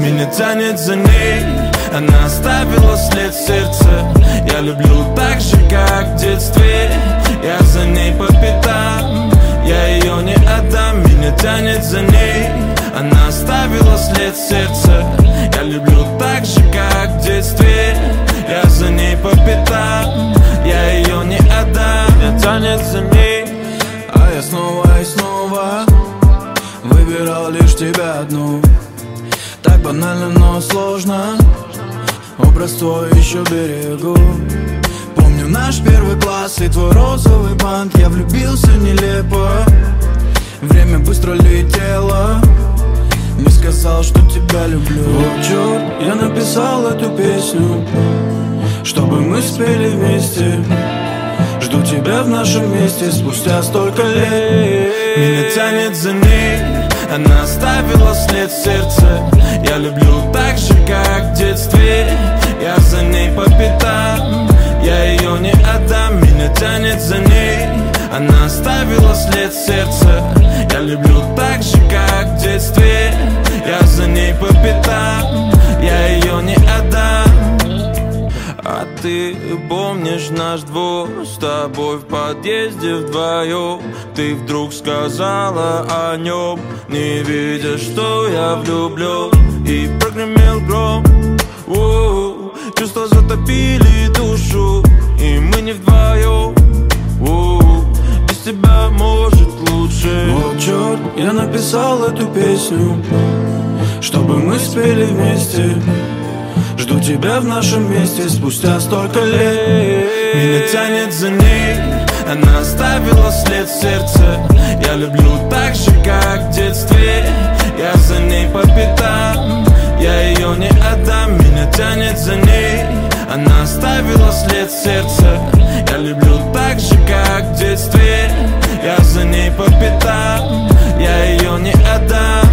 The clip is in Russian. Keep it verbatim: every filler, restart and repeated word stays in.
Меня тянет за ней, она оставила след в сердце. Я люблю так же, как в детстве. Я за ней по пятам, я ее не отдам. Меня тянет за ней, она оставила след в сердце. Я люблю так же, как в детстве. Я за ней по пятам, я ее не отдам. Меня тянет за ней, а я снова и снова выбирал лишь тебя одну. Так банально, но сложно. Образ твой еще берегу. Помню наш первый класс и твой розовый бант. Я влюбился нелепо, время быстро летело. Не сказал, что тебя люблю. О, черт, я написал эту песню, чтобы мы спели вместе. Жду тебя в нашем месте спустя столько лет. Меня тянет за ней, она оставила след в сердце. Я люблю так же, как в детстве. Я за ней по пятам, я ее не отдам. Меня тянет за ней, она оставила след в сердце. Я люблю так же, как в детстве. Я за ней по пятам, я ее не отдам. А ты помнишь наш двор с тобой в подъезде вдвоем? Ты вдруг сказала о нем, не видя, что я влюблен. И прогремел гром, у-у-у. Чувства затопили душу, и мы не вдвоем. У-у-у. Без тебя может лучше. О, черт, я написал эту песню, чтобы мы спели вместе. Жду тебя в нашем месте спустя столько лет. Меня тянет за ней, она оставила след в сердце. Я люблю так же, как в детстве. Я за ней по пятам, я ее не отдам. Меня тянет за ней, она оставила след в сердце. Я люблю так же, как в детстве. Я за ней по пятам, я ее не отдам.